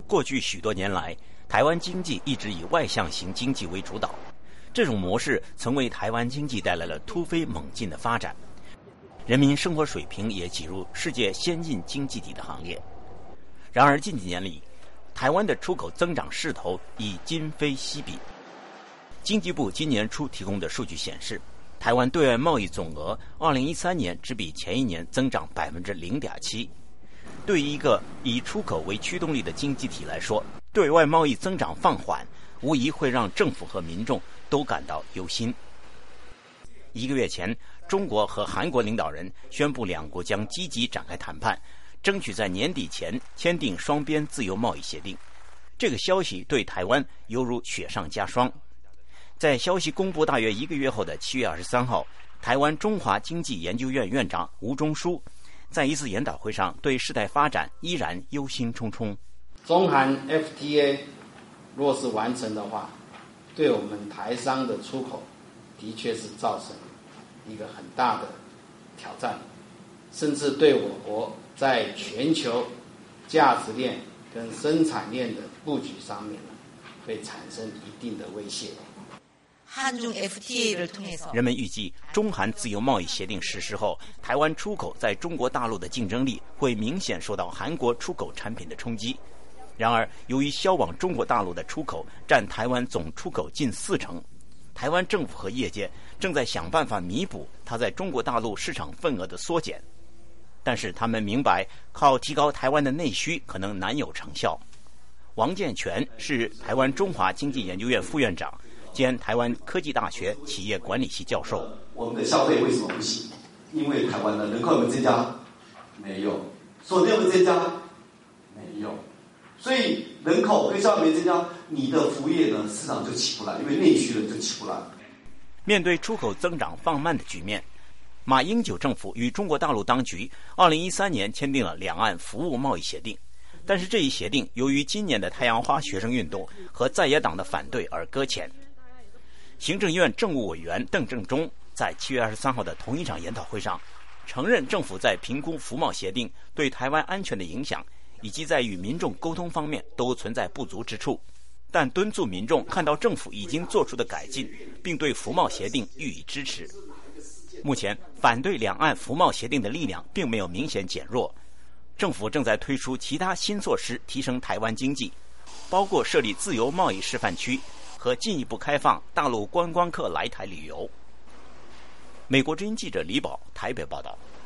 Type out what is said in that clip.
过去许多年来，台湾经济一直以外向型经济为主导，这种模式曾为台湾经济带来了突飞猛进的发展，人民生活水平也挤入世界先进经济体的行列。然而近几年里，台湾的出口增长势头已今非昔比。经济部今年初提供的数据显示，台湾对外贸易总额2013年只比前一年增长0.7%。对于一个以出口为驱动力的经济体来说，对外贸易增长放缓，无疑会让政府和民众都感到忧心。1个月前，中国和韩国领导人宣布两国将积极展开谈判，争取在年底前签订双边自由贸易协定。这个消息对台湾犹如雪上加霜。在消息公布大约1个月后的7月23号，台湾中华经济研究院院长吴忠书在一次研讨会上对事态发展依然忧心忡忡。 中韩 FTA 若是完成的话，对我们台商的出口的确是造成一个很大的挑战，甚至对我国在全球价值链跟生产链的布局上面会产生一定的威胁。 한중 FTA를 통해서 人们预计，中韩自由贸易协定实施后，台湾出口在中国大陆的竞争力会明显受到韩国出口产品的冲击。然而，由于销往中国大陆的出口占台湾总出口近40%，台湾政府和业界正在想办法弥补它在中国大陆市场份额的缩减。但是他们明白，靠提高台湾的内需可能难有成效。王建全是台湾中华经济研究院副院长兼台湾科技大学企业管理系教授。 我们的消费为什么不行？因为台湾的人口有没有增加？没有。所得有没有增加？没有。所以人口跟消费没增加，你的服务业呢市场就起不来，因为内需了就起不来。 面对出口增长放慢的局面，马英九政府与中国大陆当局2013年签订了两岸服务贸易协定，但是这一协定由于今年的太阳花学生运动和在野党的反对而搁浅。行政院政务委员邓正中在7月23号的同一场研讨会上承认，政府在评估服贸协定对台湾安全的影响以及在与民众沟通方面都存在不足之处，但敦促民众看到政府已经做出的改进，并对服贸协定予以支持。目前反对两岸服贸协定的力量并没有明显减弱，政府正在推出其他新措施提升台湾经济，包括设立自由贸易示范区和进一步开放大陆观光客来台旅游。美国之音记者李宝台北报道。